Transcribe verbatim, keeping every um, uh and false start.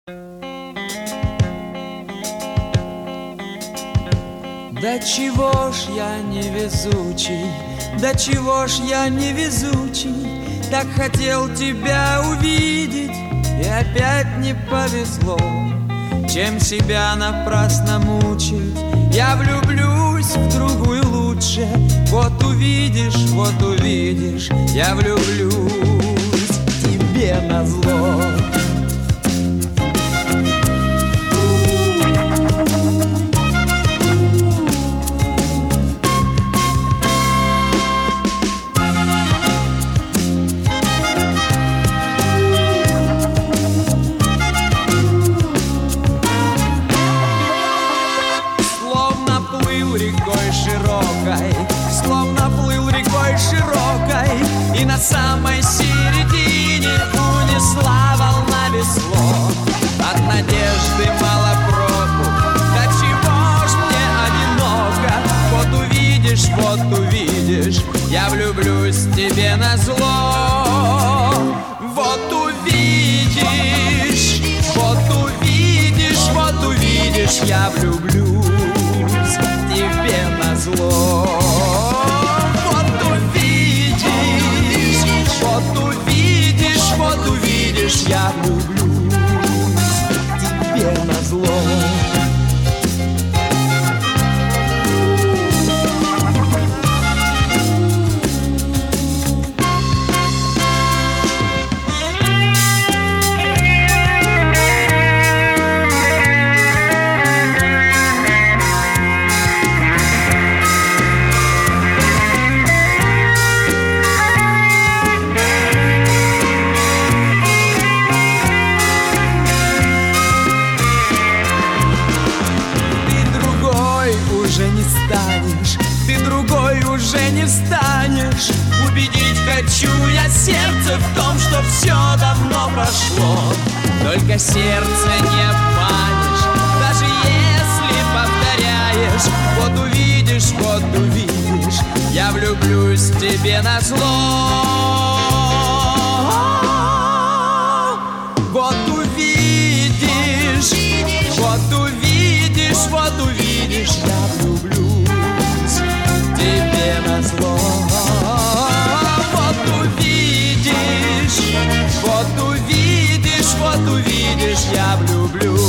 Да чего ж я невезучий, да чего ж я невезучий, так хотел тебя увидеть, и опять не повезло. Чем себя напрасно мучить, я влюблюсь в другую лучше. Вот увидишь, вот увидишь, я влюблюсь тебе назло. Словно плыл рекой широкой, и на самой середине унесла волна весло. От надежды мало проку, да чего ж мне одиноко. Вот увидишь, вот увидишь, я влюблюсь тебе назло. Вот увидишь, вот увидишь, вот увидишь, я влюблюсь тебе назло. Вот увидишь, вот увидишь, вот увидишь, я влюблюсь тебе назло. Ты другой уже не станешь. Убедить хочу я сердце в том, что все давно прошло. Только сердце не обманешь, даже если повторяешь. Вот увидишь, вот увидишь, я влюблюсь тебе назло. Вот увидишь, вот увидишь, вот увидишь, я влюблюсь тебе назло. Вот увидишь, вот увидишь, вот увидишь, я влюблюсь